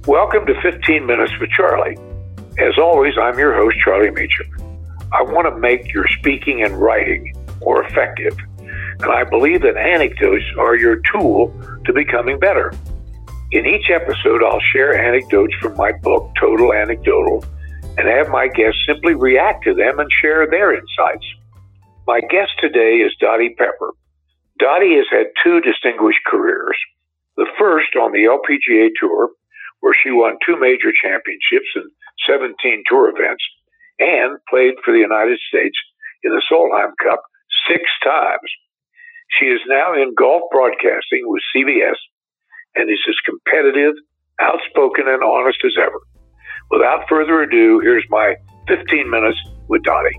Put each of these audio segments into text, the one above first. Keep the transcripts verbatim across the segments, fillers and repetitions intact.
Welcome to fifteen minutes with Charlie. As always, I'm your host, Charlie Meacham. I want to make your speaking and writing more effective, and I believe that anecdotes are your tool to becoming better. In each episode, I'll share anecdotes from my book, Total Anecdotal, and have my guests simply react to them and share their insights. My guest today is Dottie Pepper. Dottie has had two distinguished careers. The first on the L P G A Tour, where she won two major championships and seventeen tour events, and played for the United States in the Solheim Cup six times. She is now in golf broadcasting with C B S and is as competitive, outspoken, and honest as ever. Without further ado, here's my fifteen minutes with Dottie.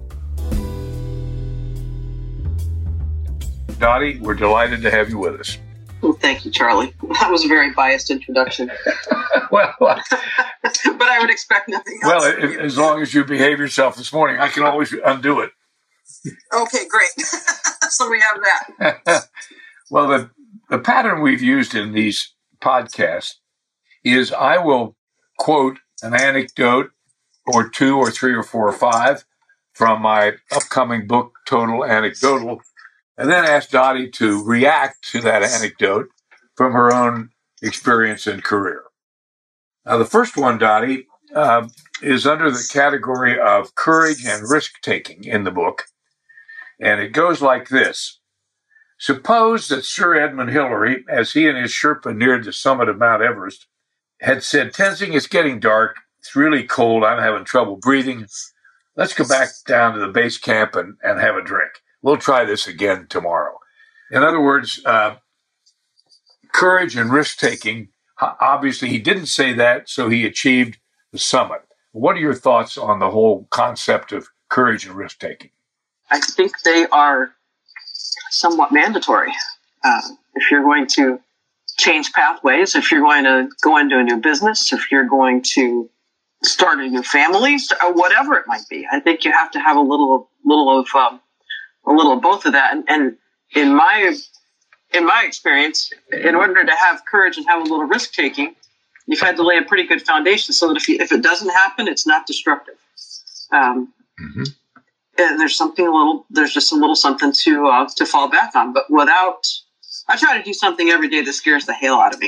Dottie, we're delighted to have you with us. Well, thank you, Charlie. That was a very biased introduction. well, but I would expect nothing else. Well, if, as long as you behave yourself this morning, I can always undo it. Okay, great. So we have that. Well, the, the pattern we've used in these podcasts is I will quote an anecdote or two or three or four or five from my upcoming book, Total Anecdotal, and then ask Dottie to react to that anecdote from her own experience and career. Now, the first one, Dottie, uh, is under the category of courage and risk-taking in the book, and it goes like this. Suppose that Sir Edmund Hillary, as he and his Sherpa neared the summit of Mount Everest, had said, Tenzing, it's getting dark, it's really cold, I'm having trouble breathing, let's go back down to the base camp and, and have a drink. We'll try this again tomorrow. In other words, uh, courage and risk-taking, obviously he didn't say that, so he achieved the summit. What are your thoughts on the whole concept of courage and risk-taking? I think they are somewhat mandatory. Uh, if you're going to change pathways, if you're going to go into a new business, if you're going to start a new family, or whatever it might be, I think you have to have a little, little of... Um, a little of both of that. And, and in my in my experience, in order to have courage and have a little risk taking, you've had to lay a pretty good foundation so that if you, if it doesn't happen, it's not destructive. Um, mm-hmm. And there's something a little, there's just a little something to uh, to fall back on. But without, I try to do something every day that scares the hell out of me.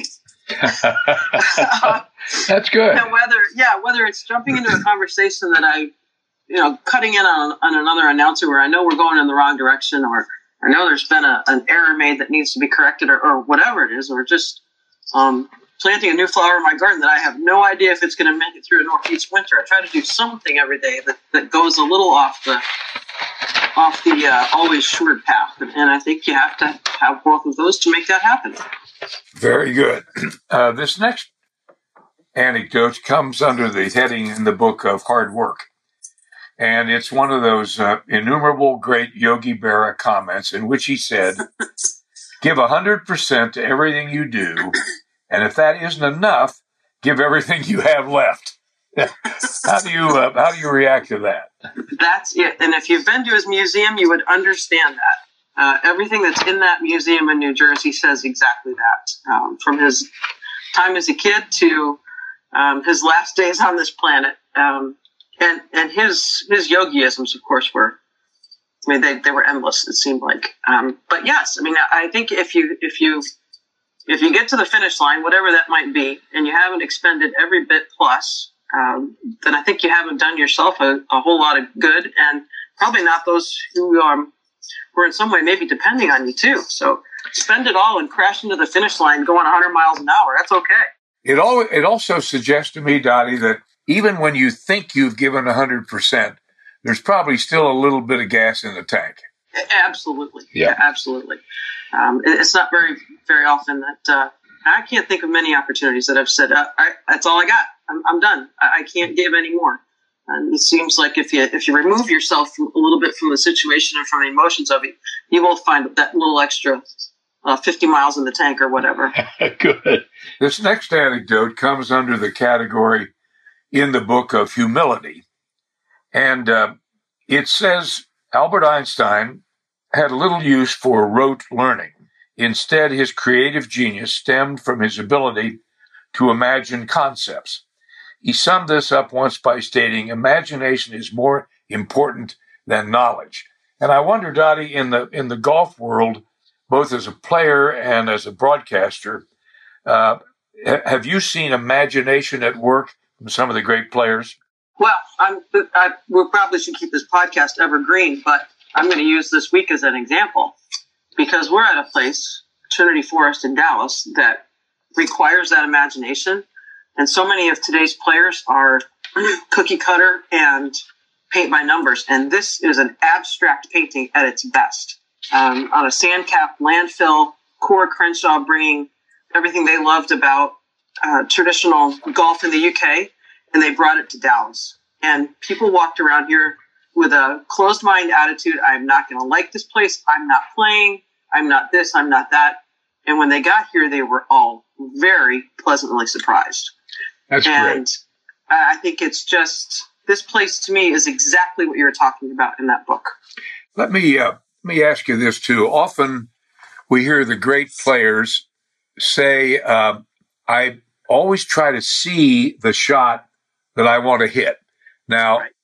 That's good. And whether yeah, whether it's jumping into a conversation that I. you know, cutting in on, on another announcer where I know we're going in the wrong direction, or I know there's been a, an error made that needs to be corrected, or, or whatever it is, or just um, planting a new flower in my garden that I have no idea if it's going to make it through a northeast winter. I try to do something every day that, that goes a little off the off the uh, always sure path, and, and I think you have to have both of those to make that happen. Very good. Uh, this next anecdote comes under the heading in the book of hard work. And it's one of those uh, innumerable great Yogi Berra comments in which he said, give one hundred percent to everything you do, and if that isn't enough, give everything you have left. How do you uh, how do you react to that? That's it. And if you've been to his museum, you would understand that. Uh, everything that's in that museum in New Jersey says exactly that. Um, from his time as a kid to um, his last days on this planet. Um, And and his his yogiisms, of course, were, I mean, they, they were endless, it seemed like. Um, but yes, I mean, I think if you if you if you get to the finish line, whatever that might be, and you haven't expended every bit plus, um, then I think you haven't done yourself a, a whole lot of good, and probably not those who um who are in some way maybe depending on you too. So spend it all and crash into the finish line going one hundred miles an hour. That's okay. It all it also suggests to me, Dottie, that even when you think you've given one hundred percent, there's probably still a little bit of gas in the tank. Absolutely. Yeah, yeah absolutely. Um, it's not very, very often that uh, I can't think of many opportunities that I've said, uh, I, that's all I got. I'm, I'm done. I, I can't give any more. And it seems like if you if you remove yourself from, a little bit from the situation and from the emotions of it, you will find that little extra uh, fifty miles in the tank or whatever. Good. This next anecdote comes under the category in the book of humility. And uh, it says Albert Einstein had little use for rote learning. Instead, his creative genius stemmed from his ability to imagine concepts. He summed this up once by stating, imagination is more important than knowledge. And I wonder, Dottie, in the in the golf world, both as a player and as a broadcaster, uh, have you seen imagination at work from some of the great players? Well, I'm, I, we probably should keep this podcast evergreen, but I'm going to use this week as an example because we're at a place, Trinity Forest in Dallas, that requires that imagination. And so many of today's players are cookie cutter and paint by numbers. And this is an abstract painting at its best. Um, on a sand-capped landfill, Cora Crenshaw bringing everything they loved about uh, traditional golf in the U K, and they brought it to Dallas. And people walked around here with a closed mind attitude. I'm not going to like this place. I'm not playing. I'm not this. I'm not that. And when they got here, they were all very pleasantly surprised. That's and great. I think it's just, this place to me is exactly what you were talking about in that book. Let me, uh, let me ask you this too. Often we hear the great players say, uh, I always try to see the shot that I want to hit. Now, right.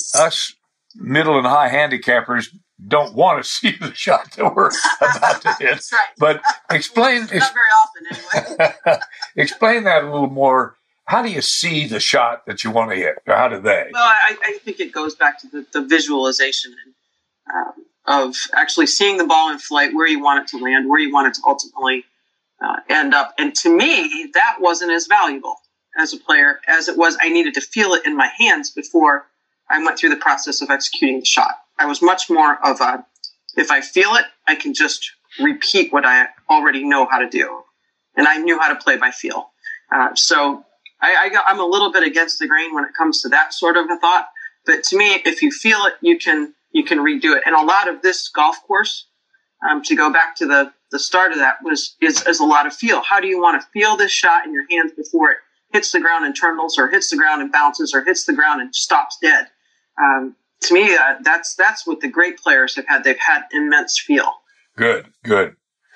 Us middle and high handicappers don't want to see the shot that we're about to hit. That's right. But explain, not very often anyway. Explain that a little more. How do you see the shot that you want to hit, or how do they? Well, I, I think it goes back to the, the visualization um, of actually seeing the ball in flight, where you want it to land, where you want it to ultimately uh, end up. And to me, that wasn't as valuable as a player as it was. I needed to feel it in my hands before I went through the process of executing the shot. I was much more of a, if I feel it, I can just repeat what I already know how to do. And I knew how to play by feel. Uh, so I, I got, I'm a little bit against the grain when it comes to that sort of a thought. But to me, if you feel it, you can you can redo it. And a lot of this golf course, um, to go back to the, the start of that, was is, is a lot of feel. How do you want to feel this shot in your hands before it hits the ground and turtles, or hits the ground and bounces, or hits the ground and stops dead? Um, to me, uh, that's that's what the great players have had. They've had immense feel. Good, good.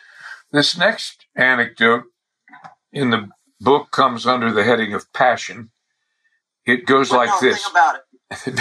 This next anecdote in the book comes under the heading of passion. It goes well, like no, this. Think about it.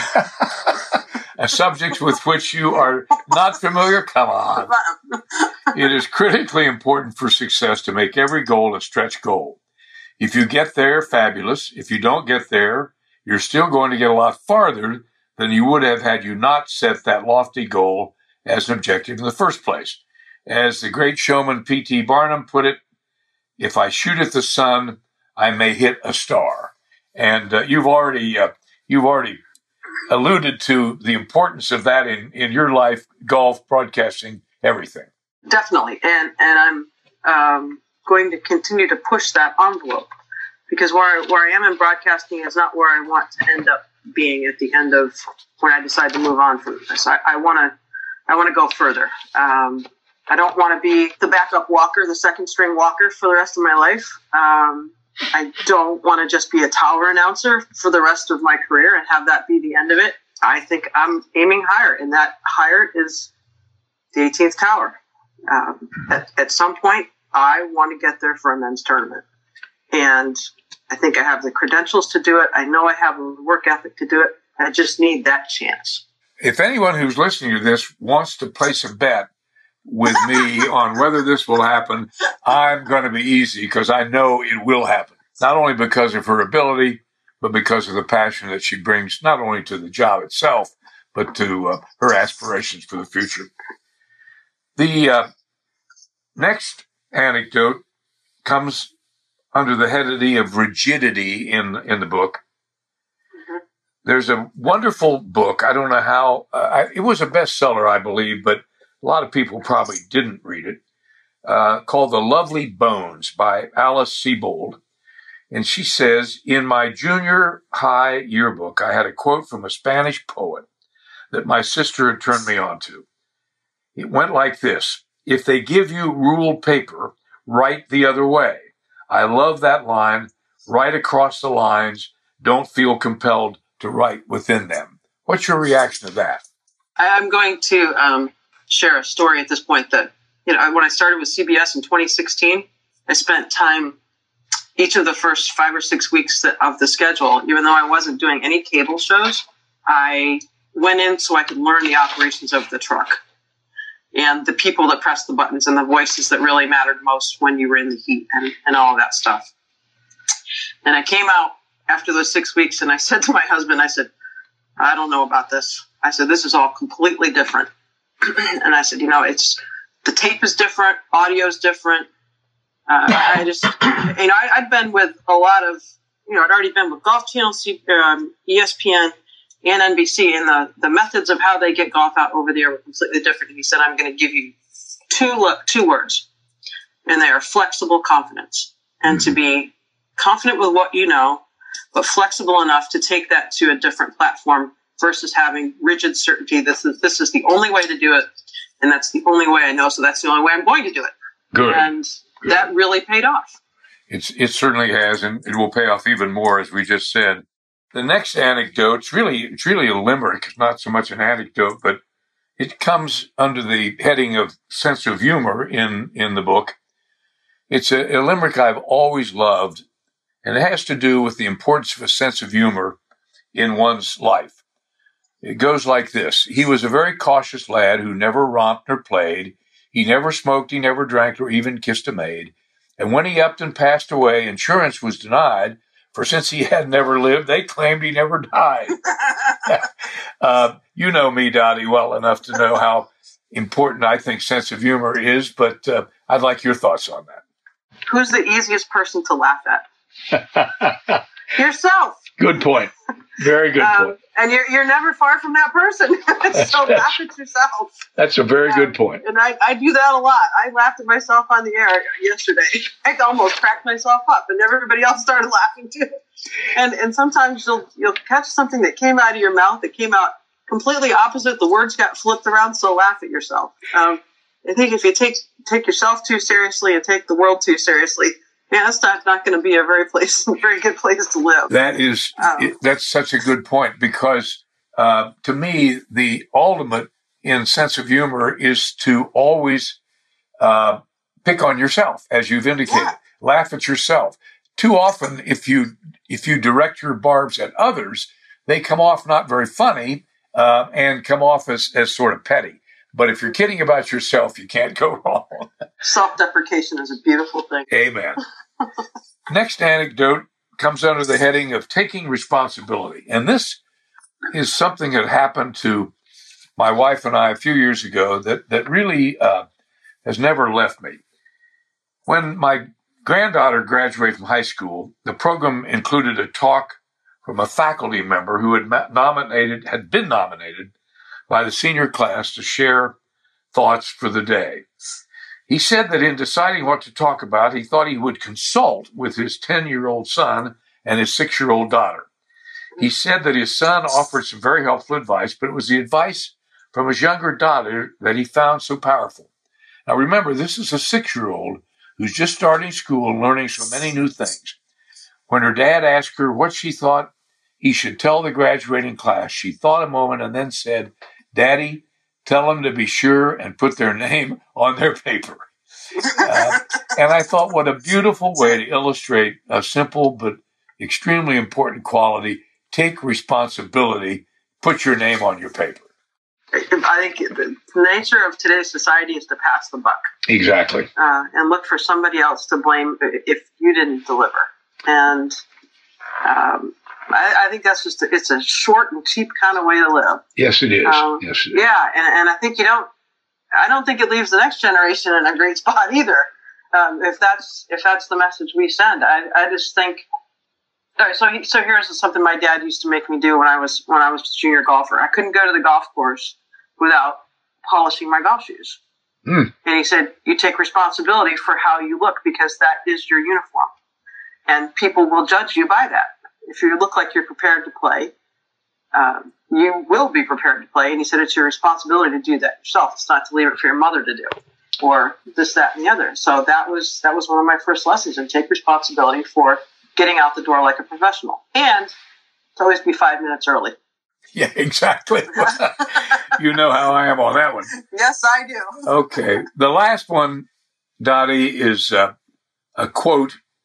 A subject with which you are not familiar? Come on. It is critically important for success to make every goal a stretch goal. If you get there, fabulous. If you don't get there, you're still going to get a lot farther than you would have had you not set that lofty goal as an objective in the first place. As the great showman P T Barnum put it, if I shoot at the sun, I may hit a star. And uh, you've already uh, you've already alluded to the importance of that in, in your life, golf, broadcasting, everything. Definitely. And and I'm um, going to continue to push that envelope, because where, where I am in broadcasting is not where I want to end up being at the end of when I decide to move on from this. I, I want to I want to go further. Um, I don't want to be the backup walker, the second string walker for the rest of my life. Um, I don't want to just be a tower announcer for the rest of my career and have that be the end of it. I think I'm aiming higher, and that higher is the eighteenth tower. Um, at, at some point, I want to get there for a men's tournament. And I think I have the credentials to do it. I know I have the work ethic to do it. I just need that chance. If anyone who's listening to this wants to place a bet with me on whether this will happen, I'm going to be easy, because I know it will happen. Not only because of her ability, but because of the passion that she brings, not only to the job itself, but to uh, her aspirations for the future. The uh, next anecdote comes under the heading of rigidity in, in the book. Mm-hmm. There's a wonderful book. I don't know how, uh, I, it was a bestseller, I believe, but a lot of people probably didn't read it, uh, called The Lovely Bones by Alice Sebold. And she says, in my junior high yearbook, I had a quote from a Spanish poet that my sister had turned me on to. It went like this: if they give you ruled paper, write the other way. I love that line. Write across the lines. Don't feel compelled to write within them. What's your reaction to that? I'm going to um, share a story at this point that, you know, when I started with C B S in twenty sixteen, I spent time each of the first five or six weeks of the schedule, even though I wasn't doing any cable shows, I went in so I could learn the operations of the truck and the people that pressed the buttons and the voices that really mattered most when you were in the heat and, and all of that stuff. And I came out after those six weeks and I said to my husband, I said, I don't know about this. I said, this is all completely different. And I said, you know, it's the tape is different, audio is different. Uh, I just, you know, I, I'd been with a lot of, you know, I'd already been with Golf Channel, um, E S P N, and N B C, and the, the methods of how they get golf out over there were completely different. And he said, I'm going to give you two two words, and they are flexible confidence, and to be confident with what you know, but flexible enough to take that to a different platform versus having rigid certainty. This is this is the only way to do it, and that's the only way I know, so that's the only way I'm going to do it. Good. And Good. That really paid off. It's, it certainly has, and it will pay off even more, as we just said. The next anecdote, it's really, it's really a limerick. It's not so much an anecdote, but it comes under the heading of sense of humor in, in the book. It's a, a limerick I've always loved, and it has to do with the importance of a sense of humor in one's life. It goes like this. He was a very cautious lad who never romped nor played. He never smoked, he never drank, or even kissed a maid. And when he upped and passed away, insurance was denied, for since he had never lived, they claimed he never died. uh, you know me, Dottie, well enough to know how important I think sense of humor is, but uh, I'd like your thoughts on that. Who's the easiest person to laugh at? Yourself. Good point. Very good um, point. And you're you're never far from that person. So laugh at yourself. That's a very um, good point. And I, I do that a lot. I laughed at myself on the air yesterday. I almost cracked myself up, and everybody else started laughing too. And and sometimes you'll you'll catch something that came out of your mouth that came out completely opposite. The words got flipped around, so laugh at yourself. Um, I think if you take take yourself too seriously and take the world too seriously, yeah, that's not, not going to be a very place, very good place to live. That is, um, it, that's such a good point because uh, to me, the ultimate in sense of humor is to always uh, pick on yourself, as you've indicated. Yeah. Laugh at yourself. Too often, if you if you direct your barbs at others, they come off not very funny uh, and come off as, as sort of petty. But if you're kidding about yourself, you can't go wrong. Self-deprecation is a beautiful thing. Amen. Next anecdote comes under the heading of taking responsibility. And this is something that happened to my wife and I a few years ago that, that really uh, has never left me. When my granddaughter graduated from high school, the program included a talk from a faculty member who had nominated, had been nominated by the senior class to share thoughts for the day. He said that in deciding what to talk about, he thought he would consult with his ten-year-old son and his six-year-old daughter. He said that his son offered some very helpful advice, but it was the advice from his younger daughter that he found so powerful. Now remember, this is a six-year-old who's just starting school and learning so many new things. When her dad asked her what she thought he should tell the graduating class, she thought a moment and then said, "Daddy, tell them to be sure and put their name on their paper." Uh, and I thought, what a beautiful way to illustrate a simple but extremely important quality. Take responsibility. Put your name on your paper. I think the nature of today's society is to pass the buck. Exactly. Uh, and look for somebody else to blame if you didn't deliver. And um, I, I think that's just, a, it's a short and cheap kind of way to live. Yes, it is. Um, yes, it is. Yeah, and, and I think you don't, I don't think it leaves the next generation in a great spot either. Um, if that's if that's the message we send, I I just think. All right, so he, so here's something my dad used to make me do when I was when I was a junior golfer. I couldn't go to the golf course without polishing my golf shoes. Mm. And he said, "You take responsibility for how you look because that is your uniform, and people will judge you by that. If you look like you're prepared to play, um, you will be prepared to play." And he said, "It's your responsibility to do that yourself. It's not to leave it for your mother to do, or this, that, and the other." So that was that was one of my first lessons, and take responsibility for getting out the door like a professional, and to always be five minutes early. Yeah, exactly. You know how I am on that one. Yes, I do. Okay. The last one, Dottie, is uh, a quote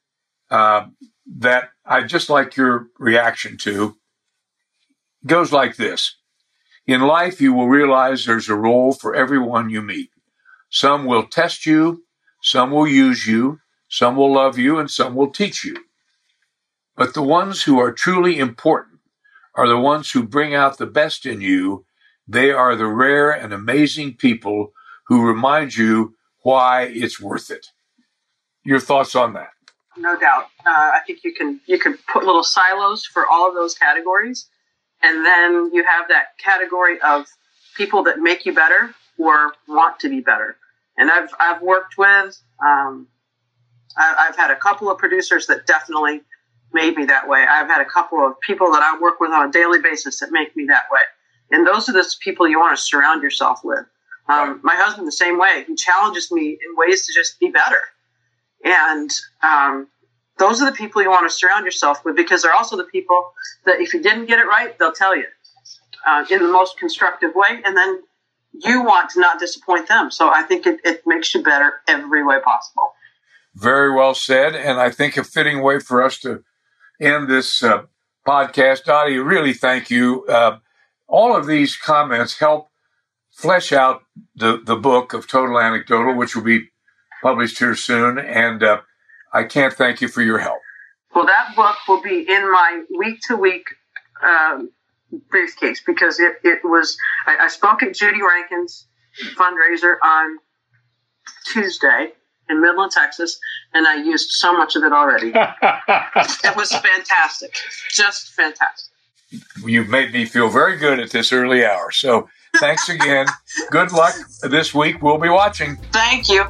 uh, that I'd just like your reaction to. It goes like this. In life, you will realize there's a role for everyone you meet. Some will test you, some will use you, some will love you, and some will teach you. But the ones who are truly important are the ones who bring out the best in you. They are the rare and amazing people who remind you why it's worth it. Your thoughts on that? No doubt. Uh, I think you can you can put little silos for all of those categories, and then you have that category of people that make you better or want to be better. And I've I've worked with, um, I, I've had a couple of producers that definitely made me that way. I've had a couple of people that I work with on a daily basis that make me that way. And those are the people you want to surround yourself with. Um, my husband, the same way. He challenges me in ways to just be better. And um, those are the people you want to surround yourself with, because they're also the people that if you didn't get it right, they'll tell you uh, in the most constructive way. And then you want to not disappoint them. So I think it, it makes you better every way possible. Very well said. And I think a fitting way for us to end this uh, podcast. Dottie, really thank you. Uh, all of these comments help flesh out the, the book of Total Anecdotal, which will be published here soon. And uh, I can't thank you for your help. Well, that book will be in my week-to-week um, briefcase, because it, it was, I, I spoke at Judy Rankin's fundraiser on Tuesday in Midland, Texas, and I used so much of it already. It was fantastic. Just fantastic. You've made me feel very good at this early hour. So thanks again. Good luck this week. We'll be watching. Thank you.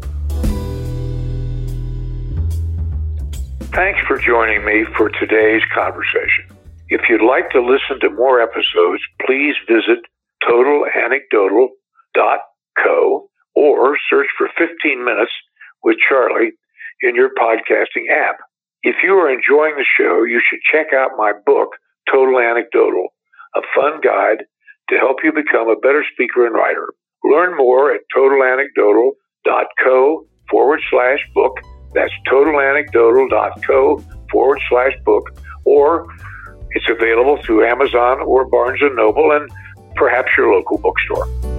Thanks for joining me for today's conversation. If you'd like to listen to more episodes, please visit total anecdotal dot co or search for fifteen minutes with Charlie in your podcasting app. If you are enjoying the show, you should check out my book, Total Anecdotal, a fun guide to help you become a better speaker and writer. Learn more at total anecdotal dot co forward slash book. That's total anecdotal dot co forward slash book. Or it's available through Amazon or Barnes and Noble and perhaps your local bookstore.